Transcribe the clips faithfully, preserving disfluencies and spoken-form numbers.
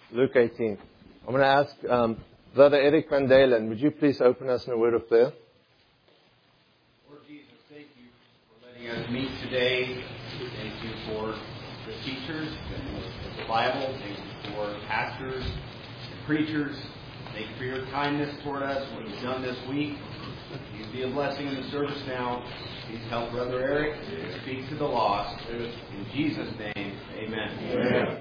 Luke eighteen. I'm going to ask um, Brother Eric Van Dalen, would you please open us in a word of prayer? Lord Jesus, thank you for letting us meet today. Thank you for the teachers of the Bible. Thank you for pastors and preachers. Thank you for your kindness toward us, what you've done this week. Please be a blessing in the service now. Please help Brother Eric to speak to the lost. In Jesus' name, amen. Amen.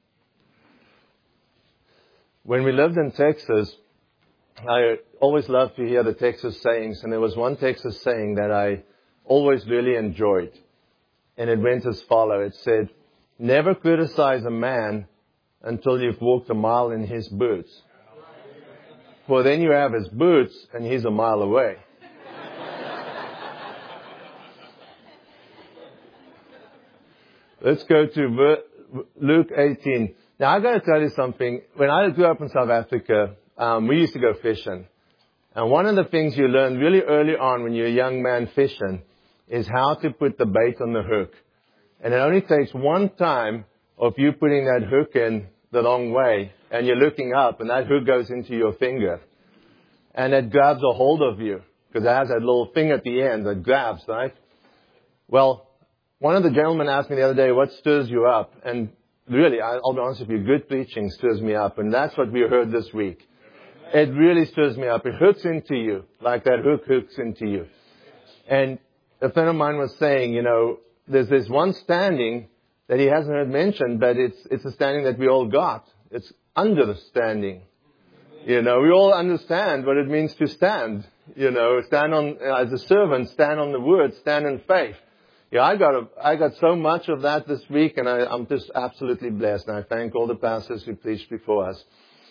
When we lived in Texas, I always loved to hear the Texas sayings, and there was one Texas saying that I always really enjoyed. And it went as follows. It said, never criticize a man until you've walked a mile in his boots. For then you have his boots and he's a mile away. Let's go to Luke eighteen. Now, I've got to tell you something. When I grew up in South Africa, um, we used to go fishing. And one of the things you learn really early on when you're a young man fishing is how to put the bait on the hook. And it only takes one time of you putting that hook in the wrong way, and you're looking up, and that hook goes into your finger. And it grabs a hold of you, because it has that little thing at the end that grabs, right? Well, one of the gentlemen asked me the other day, what stirs you up? And really, I'll be honest with you, good preaching stirs me up. And that's what we heard this week. It really stirs me up. It hooks into you, like that hook hooks into you. And a friend of mine was saying, you know, there's this one standing that he hasn't heard mentioned, but it's it's a standing that we all got. It's understanding. You know, we all understand what it means to stand. You know, stand on, as a servant, stand on the word, stand in faith. Yeah, I got a, I got so much of that this week, and I, I'm just absolutely blessed. And I thank all the pastors who preached before us.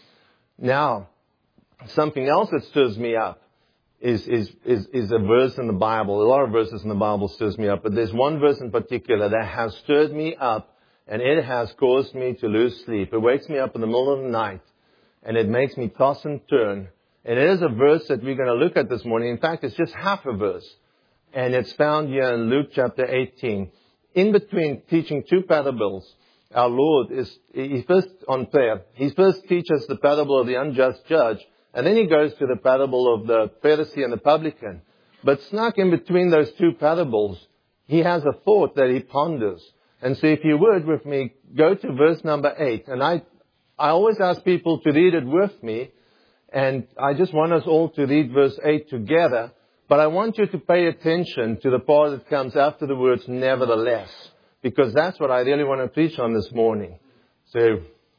Now, something else that stirs me up is, is, is, is a verse in the Bible. A lot of verses in the Bible stirs me up, but there's one verse in particular that has stirred me up, and it has caused me to lose sleep. It wakes me up in the middle of the night, and it makes me toss and turn. And it is a verse that we're going to look at this morning. In fact, it's just half a verse. And it's found here in Luke chapter eighteen. In between teaching two parables, our Lord is, he first on prayer, he first teaches the parable of the unjust judge, and then he goes to the parable of the Pharisee and the publican. But snuck in between those two parables, he has a thought that he ponders. And so if you would with me, go to verse number eight. And I, I always ask people to read it with me, and I just want us all to read verse eight together. But I want you to pay attention to the part that comes after the words nevertheless, because that's what I really want to preach on this morning. So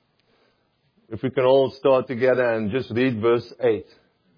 if we can all start together and just read verse eight.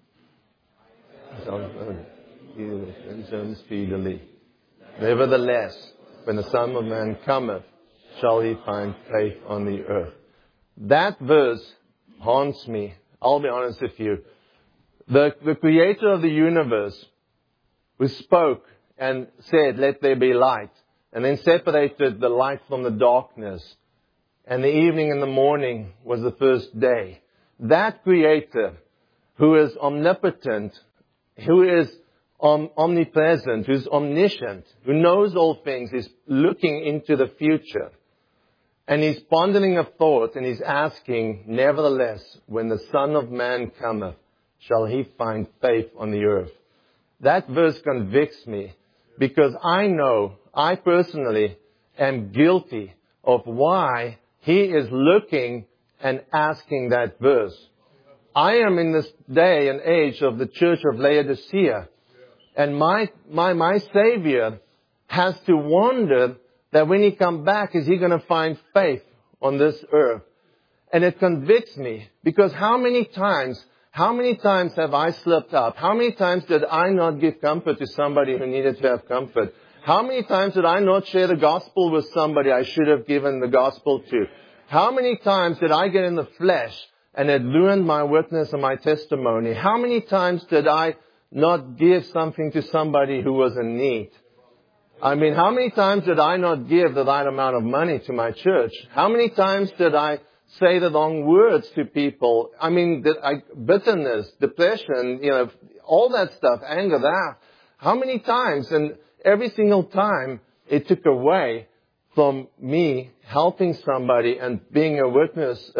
Speedily. Nevertheless, when the Son of Man cometh, shall he find faith on the earth. That verse haunts me. I'll be honest with you. The, the creator of the universe, who spoke and said, let there be light, and then separated the light from the darkness, and the evening and the morning was the first day. That creator, who is omnipotent, who is om- omnipresent, who is omniscient, who knows all things, is looking into the future. And he's pondering a thought, and he's asking, nevertheless, when the Son of Man cometh, shall he find faith on the earth? That verse convicts me, because I know, I personally am guilty of why he is looking and asking that verse. I am in this day and age of the church of Laodicea, and my, my, my Savior has to wonder that when he comes back, is he going to find faith on this earth? And it convicts me, because how many times How many times have I slipped up? How many times did I not give comfort to somebody who needed to have comfort? How many times did I not share the gospel with somebody I should have given the gospel to? How many times did I get in the flesh and it ruined my witness and my testimony? How many times did I not give something to somebody who was in need? I mean, how many times did I not give the right amount of money to my church? How many times did I say the wrong words to people? I mean, the, I, bitterness, depression, you know, all that stuff, anger, that. How many times? And every single time it took away from me helping somebody and being a witness uh,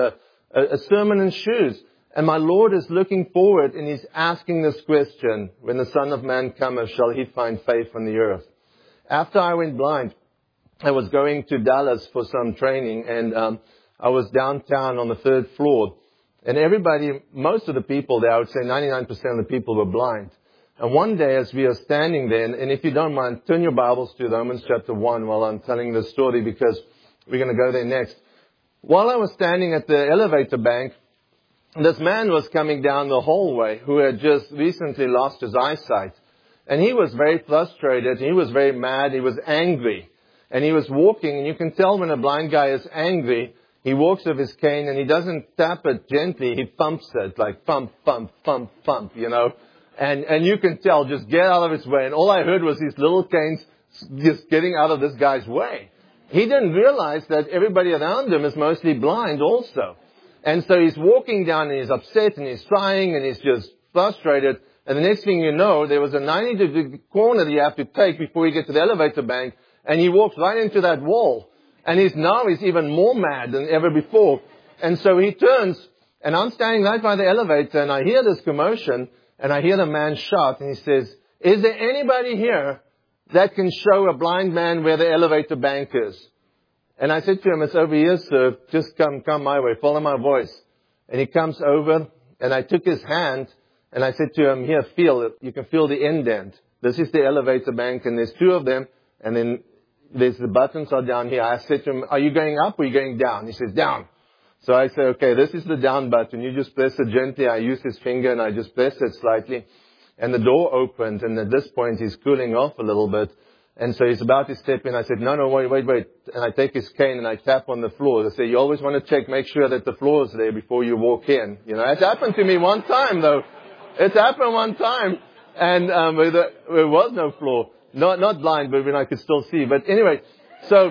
a, a sermon in shoes. And my Lord is looking forward and He's asking this question, when the Son of Man cometh, shall He find faith on the earth? After I went blind, I was going to Dallas for some training, and um, I was downtown on the third floor. And everybody, most of the people there, I would say ninety-nine percent of the people were blind. And one day as we are standing there, and if you don't mind, turn your Bibles to Romans chapter one while I'm telling this story, because we're going to go there next. While I was standing at the elevator bank, this man was coming down the hallway who had just recently lost his eyesight. And he was very frustrated. He was very mad. He was angry. And he was walking, and you can tell when a blind guy is angry, he walks with his cane and he doesn't tap it gently. He thumps it like thump, thump, thump, thump, you know. And, and you can tell, just get out of his way. And all I heard was these little canes just getting out of this guy's way. He didn't realize that everybody around him is mostly blind also. And so he's walking down and he's upset and he's crying and he's just frustrated. And the next thing you know, there was a ninety degree corner that you have to take before you get to the elevator bank. And he walks right into that wall. And he's now he's even more mad than ever before. And so he turns, and I'm standing right by the elevator, and I hear this commotion, and I hear the man shout, and he says, is there anybody here that can show a blind man where the elevator bank is? And I said to him, it's over here, sir. Just come, come my way. Follow my voice. And he comes over, and I took his hand, and I said to him, here, feel it. You can feel the indent. This is the elevator bank, and there's two of them, and then there's the buttons are down here. I said to him, are you going up or are you going down? He says, down. So I say, okay, this is the down button. You just press it gently. I use his finger and I just press it slightly. And the door opened, and at this point he's cooling off a little bit. And so he's about to step in. I said, no, no, wait, wait, wait. And I take his cane and I tap on the floor. I say, you always want to check, make sure that the floor is there before you walk in. You know, it's happened to me one time though. It's happened one time. And um, there, there was no floor. Not, not blind, but when I could still see. But anyway, so,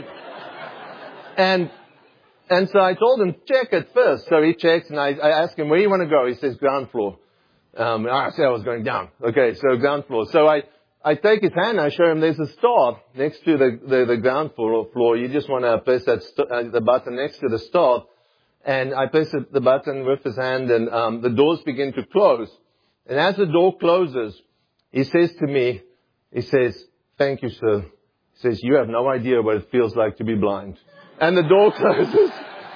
and, and so I told him, check it first. So he checks, and I, I ask him, where do you want to go? He says, ground floor. Um, I said I was going down. Okay, so ground floor. So I, I take his hand, and I show him there's a star next to the, the, the ground floor, floor. You just want to press that st- uh, the button next to the star. And I press the button with his hand, and um, the doors begin to close. And as the door closes, he says to me, he says, thank you, sir. He says, you have no idea what it feels like to be blind. And the door closes.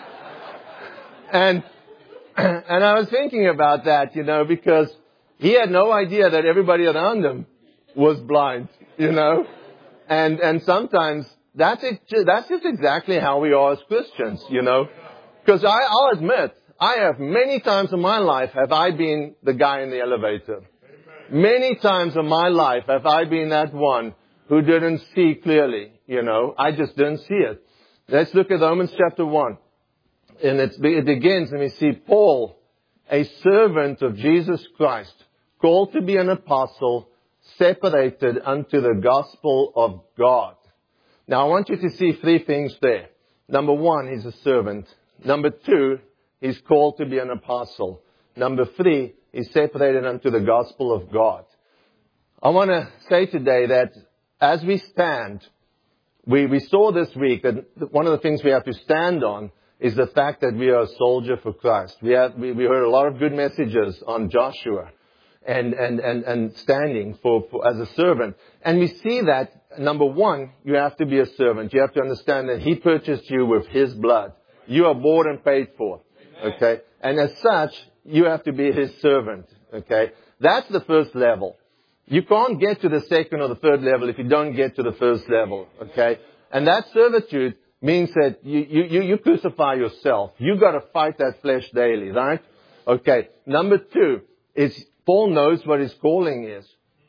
and, and I was thinking about that, you know, because he had no idea that everybody around him was blind, you know. And, and sometimes that's it, that's just exactly how we are as Christians, you know. Because I, I'll admit, I have many times in my life have I been the guy in the elevator. Many times in my life have I been that one who didn't see clearly, you know. I just didn't see it. Let's look at Romans chapter one. And it's, it begins, and we see Paul, a servant of Jesus Christ, called to be an apostle, separated unto the gospel of God. Now I want you to see three things there. Number one, he's a servant. Number two, he's called to be an apostle. Number three, he's separated unto the gospel of God. I want to say today that as we stand, we, we saw this week that one of the things we have to stand on is the fact that we are a soldier for Christ. We have, we, we heard a lot of good messages on Joshua and, and, and, and standing for, for, as a servant. And we see that, number one, you have to be a servant. You have to understand that He purchased you with His blood. You are bought and paid for. Okay? And as such, you have to be His servant. Okay? That's the first level. You can't get to the second or the third level if you don't get to the first level. Okay? And that servitude means that you, you, you crucify yourself. You've got to fight that flesh daily, right? Okay. Number two is Paul knows what his calling is.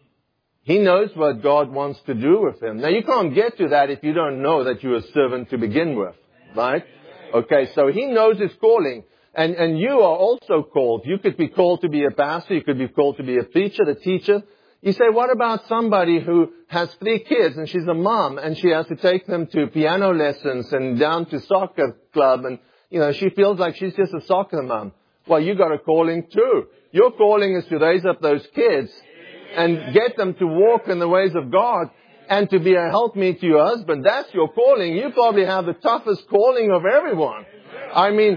He knows what God wants to do with him. Now you can't get to that if you don't know that you're a servant to begin with, right? Okay. So he knows his calling. And, and you are also called. You could be called to be a pastor. You could be called to be a preacher, a teacher. You say, what about somebody who has three kids and she's a mom and she has to take them to piano lessons and down to soccer club and, you know, she feels like she's just a soccer mom. Well, you got a calling too. Your calling is to raise up those kids and get them to walk in the ways of God and to be a helpmeet to your husband. That's your calling. You probably have the toughest calling of everyone. I mean,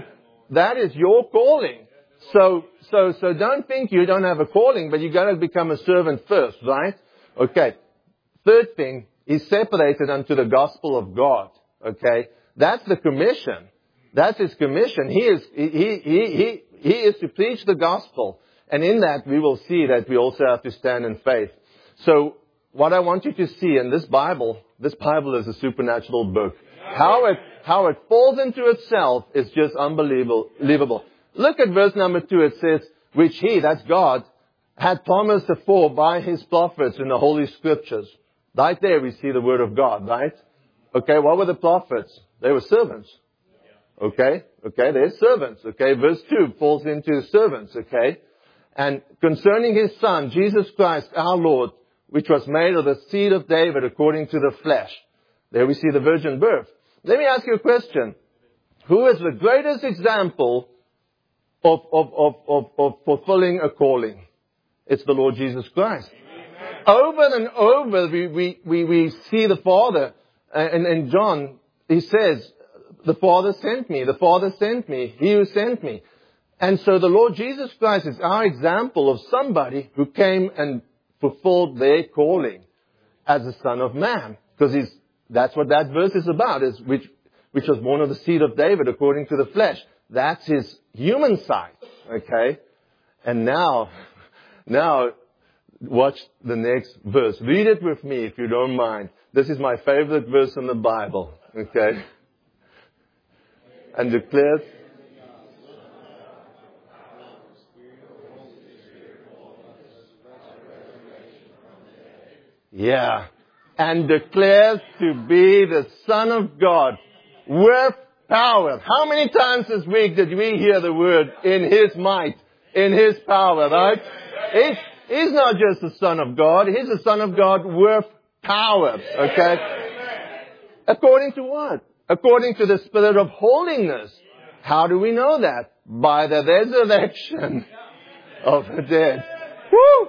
That is your calling. So, so, so don't think you don't have a calling, but you got to become a servant first, right? Okay. Third thing, he's separated unto the gospel of God. Okay. That's the commission. That's his commission. He is, he, he, he, he is to preach the gospel. And in that, we will see that we also have to stand in faith. So, what I want you to see in this Bible, this Bible is a supernatural book. How it, how it falls into itself is just unbelievable. Believable. Look at verse number two. It says, which he, that's God, had promised afore by his prophets in the Holy Scriptures. Right there we see the word of God, right? Okay, what were the prophets? They were servants. Okay, okay, they're servants. Okay, verse two falls into servants, okay? And concerning his son, Jesus Christ, our Lord, which was made of the seed of David according to the flesh. There we see the virgin birth. Let me ask you a question. Who is the greatest example of, of, of, of, of fulfilling a calling? It's the Lord Jesus Christ. Amen. Over and over we, we, we, we see the Father. And, and John, he says, the Father sent me. The Father sent me. He who sent me. And so the Lord Jesus Christ is our example of somebody who came and fulfilled their calling as the Son of Man. Because he's, that's what that verse is about, is which, which was born of the seed of David according to the flesh. That's his human side. Okay? And now, now, watch the next verse. Read it with me if you don't mind. This is my favorite verse in the Bible. Okay? And declares, yeah. And declares to be the Son of God with power. How many times this week did we hear the word in His might, in His power, right? He's, he's not just the Son of God. He's the Son of God with power, okay? According to what? According to the Spirit of holiness. How do we know that? By the resurrection of the dead. Woo!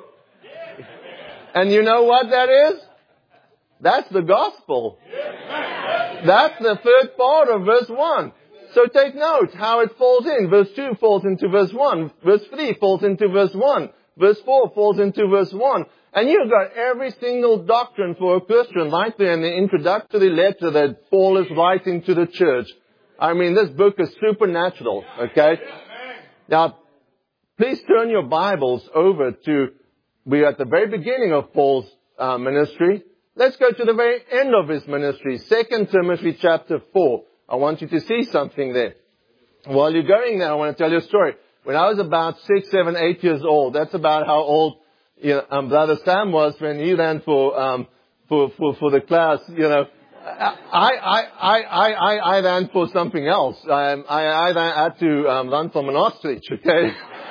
And you know what that is? That's the gospel. That's the third part of verse one. So take note how it falls in. Verse two falls into verse one. Verse three falls into verse one. Verse four falls into verse one. And you've got every single doctrine for a Christian right there in the introductory letter that Paul is writing to the church. I mean, this book is supernatural, okay? Now, please turn your Bibles over to, we're at the very beginning of Paul's uh, ministry. Let's go to the very end of his ministry, Second Timothy chapter four. I want you to see something there. While you're going there, I want to tell you a story. When I was about six, seven, eight years old, that's about how old you know, um, Brother Sam was when he ran for, um, for, for, for the class, you know. I, I, I, I, I, I ran for something else. I, I, I had to um, run from an ostrich, okay?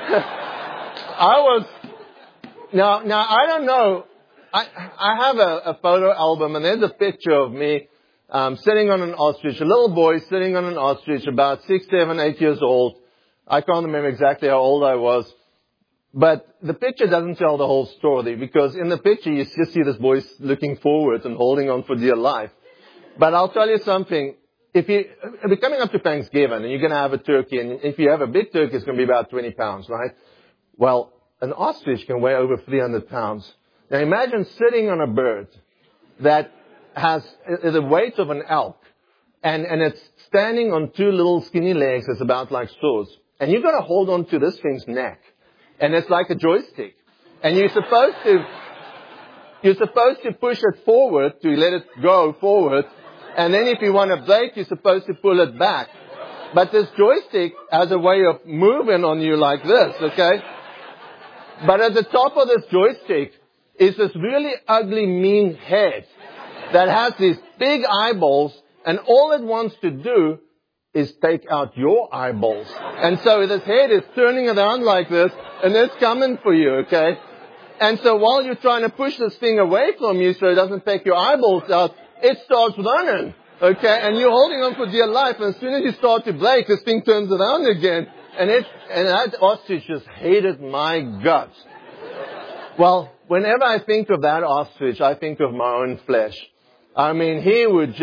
I was, now, now I don't know, I, I have a, a photo album and there's a picture of me um, sitting on an ostrich, a little boy sitting on an ostrich about six, seven, eight years old. I can't remember exactly how old I was. But the picture doesn't tell the whole story because in the picture you just see this boy looking forward and holding on for dear life. But I'll tell you something. If you, we're coming up to Thanksgiving and you're going to have a turkey, and if you have a big turkey, it's going to be about twenty pounds, right? Well, an ostrich can weigh over three hundred pounds. Now imagine sitting on a bird that has the weight of an elk and, and it's standing on two little skinny legs that's about like straws. And you've got to hold on to this thing's neck. And it's like a joystick. And you're supposed to, you're supposed to push it forward to let it go forward. And then if you want to brake, you're supposed to pull it back. But this joystick has a way of moving on you like this, okay? But at the top of this joystick is this really ugly, mean head that has these big eyeballs. And all it wants to do is take out your eyeballs. And so this head is turning around like this, and it's coming for you, okay? And so while you're trying to push this thing away from you so it doesn't take your eyeballs out, it starts running, okay? And you're holding on for dear life, and as soon as you start to brake, this thing turns around again. And it, and that ostrich just hated my guts. Well, whenever I think of that ostrich, I think of my own flesh. I mean, he would just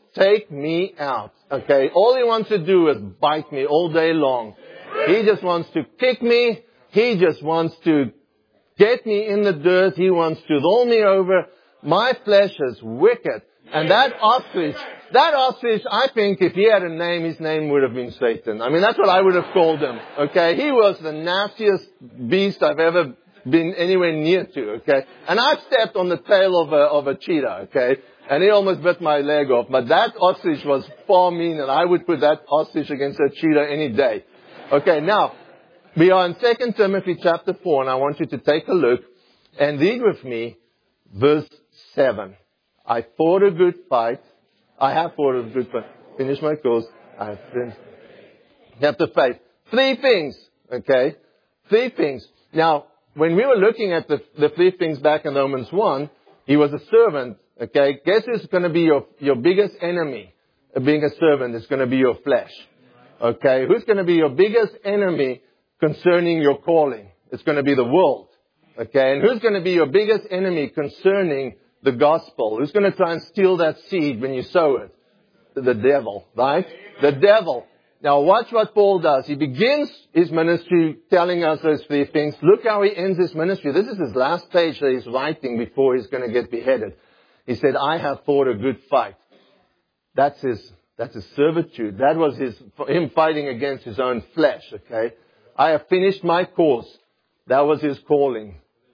take me out. Okay? All he wants to do is bite me all day long. He just wants to kick me. He just wants to get me in the dirt. He wants to roll me over. My flesh is wicked. And that ostrich, that ostrich, I think if he had a name, his name would have been Satan. I mean, that's what I would have called him. Okay? He was the nastiest beast I've ever been anywhere near to. Okay? And I've stepped on the tail of a, of a cheetah. Okay? And he almost bit my leg off. But that ostrich was far mean, and I would put that ostrich against a cheetah any day. Okay, now, we are in Second Timothy chapter four, and I want you to take a look and read with me verse seven. I fought a good fight. I have fought a good fight. Finished my course. I have finished. Chapter faith. Three things, okay? Three things. Now, when we were looking at the, the three things back in Romans one, he was a servant, okay? Guess who's going to be your, your biggest enemy of being a servant? It's going to be your flesh. Okay, who's going to be your biggest enemy concerning your calling? It's going to be the world. Okay, and who's going to be your biggest enemy concerning the gospel? Who's going to try and steal that seed when you sow it? The devil, right? The devil. Now watch what Paul does. He begins his ministry telling us those three things. Look how he ends his ministry. This is his last page that he's writing before he's going to get beheaded. He said, I have fought a good fight. That's his That's his servitude. That was his, him fighting against his own flesh, okay? I have finished my course. That was his calling.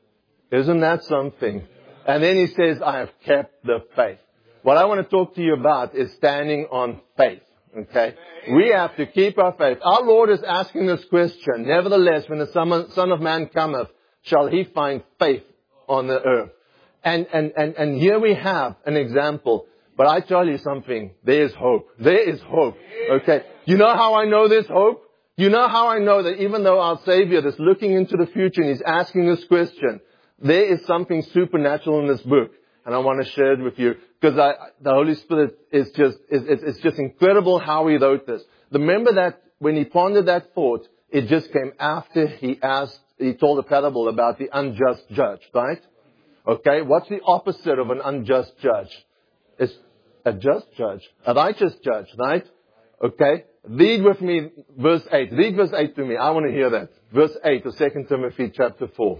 Isn't that something? And then he says, I have kept the faith. What I want to talk to you about is standing on faith, okay? We have to keep our faith. Our Lord is asking this question. Nevertheless, when the Son of Man cometh, shall he find faith on the earth? And, and, and, and here we have an example. But I tell you something, there is hope. There is hope. Okay. You know how I know there's hope? You know how I know that even though our Savior is looking into the future and He's asking this question, there is something supernatural in this book. And I want to share it with you because I, the Holy Spirit is just, is, it's, it's just incredible how He wrote this. Remember that when He pondered that thought, it just came after He asked, He told a parable about the unjust judge, right? Okay. What's the opposite of an unjust judge? It's a just judge, a righteous judge, right? Okay? Read with me verse eight. Read verse eight to me. I want to hear that. Verse eight of Second Timothy chapter four.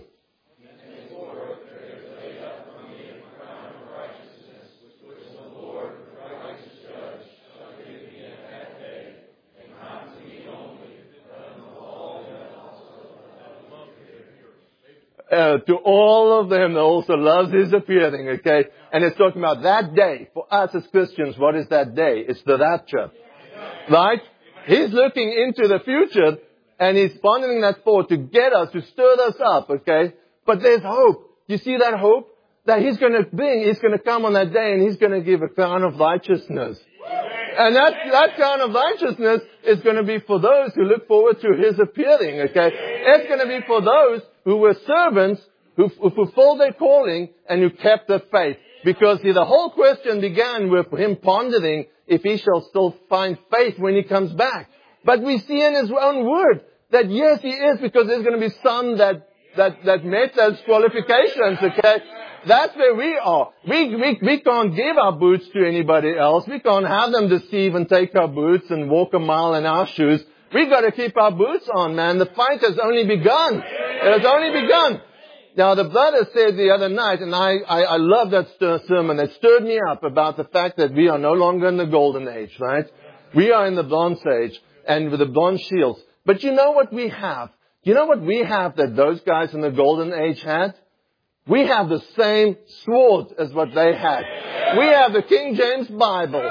Uh, to all of them that also loves His appearing, okay? And it's talking about that day. For us as Christians, what is that day? It's the rapture. Right? He's looking into the future and He's pondering that thought to get us, to stir us up, okay? But there's hope. You see that hope? That He's going to bring, He's going to come on that day and He's going to give a crown of righteousness. And that, that crown of righteousness is going to be for those who look forward to His appearing, okay? It's going to be for those who were servants, who, who fulfilled their calling, and who kept their faith. Because see, the whole question began with Him pondering if He shall still find faith when He comes back. But we see in His own word that yes, He is, because there's going to be some that, that, that met those qualifications, okay? That's where we are. We, we, we can't give our boots to anybody else. We can't have them deceive and take our boots and walk a mile in our shoes. We've got to keep our boots on, man. The fight has only begun. It has only begun. Now, the brother said the other night, and I, I, I love that stir sermon. It stirred me up about the fact that we are no longer in the golden age, right? We are in the bronze age and with the bronze shields. But you know what we have? You know what we have that those guys in the golden age had? We have the same sword as what they had. We have the King James Bible.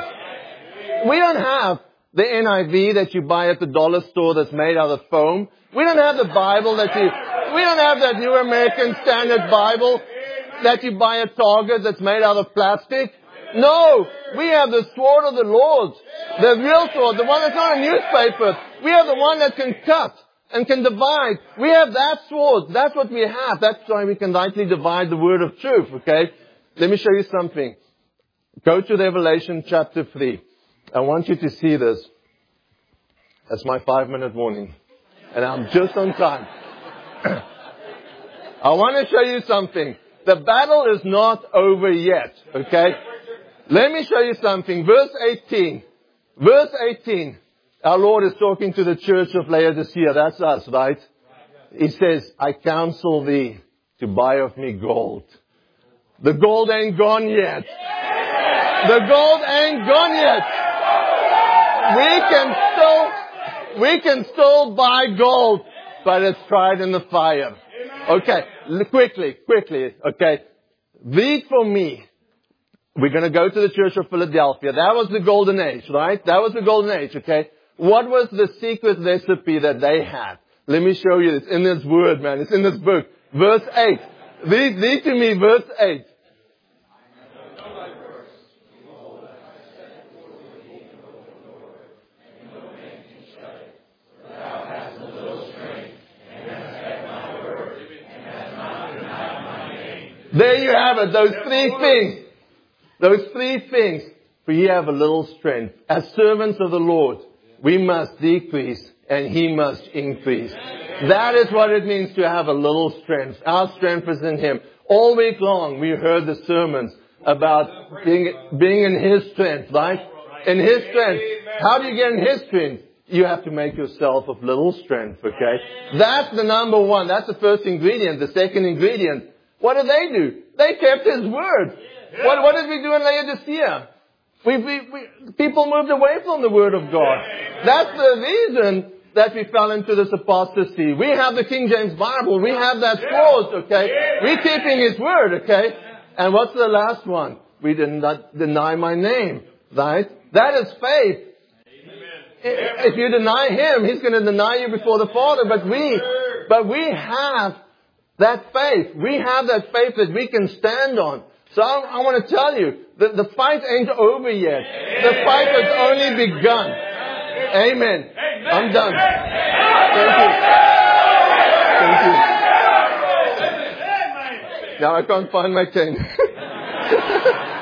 We don't have the N I V that you buy at the dollar store that's made out of foam. We don't have the Bible that you, we don't have that New American Standard Bible that you buy at Target that's made out of plastic. No, we have the sword of the Lord. The real sword, the one that's not a newspaper. We have the one that can cut and can divide. We have that sword. That's what we have. That's why we can rightly divide the word of truth, okay? Let me show you something. Go to Revelation chapter three. I want you to see this. That's my five-minute warning. And I'm just on time. I want to show you something. The battle is not over yet, okay? Let me show you something. Verse eighteen. Verse eighteen. Our Lord is talking to the church of Laodicea. That's us, right? He says, I counsel thee to buy of me gold. The gold ain't gone yet. The gold ain't gone yet. We can still, we can still buy gold, but it's tried in the fire. Okay, quickly, quickly, okay. Read for me. We're going to go to the Church of Philadelphia. That was the golden age, right? That was the golden age, okay? What was the secret recipe that they had? Let me show you. It's in this word, man. It's in this book. Verse eight. Read, read to me verse eight. There you have it. Those three things. Those three things. For ye have a little strength. As servants of the Lord, we must decrease and He must increase. That is what it means to have a little strength. Our strength is in Him. All week long we heard the sermons about being, being in His strength, right? In His strength. How do you get in His strength? You have to make yourself of little strength, okay? That's the number one. That's the first ingredient. The second ingredient. What did they do? They kept His word. What, what did we do in Laodicea? We, we, we, people moved away from the Word of God. That's the reason that we fell into this apostasy. We have the King James Bible. We have that scrolls, okay? We're keeping His Word, okay? And what's the last one? We did not deny my name, right? That is faith. If you deny Him, He's going to deny you before the Father. But we, but we have that faith. We have that faith that we can stand on. So I, I want to tell you, the, the fight ain't over yet. The fight has only begun. Amen. I'm done. Thank you. Thank you. Now I can't find my cane.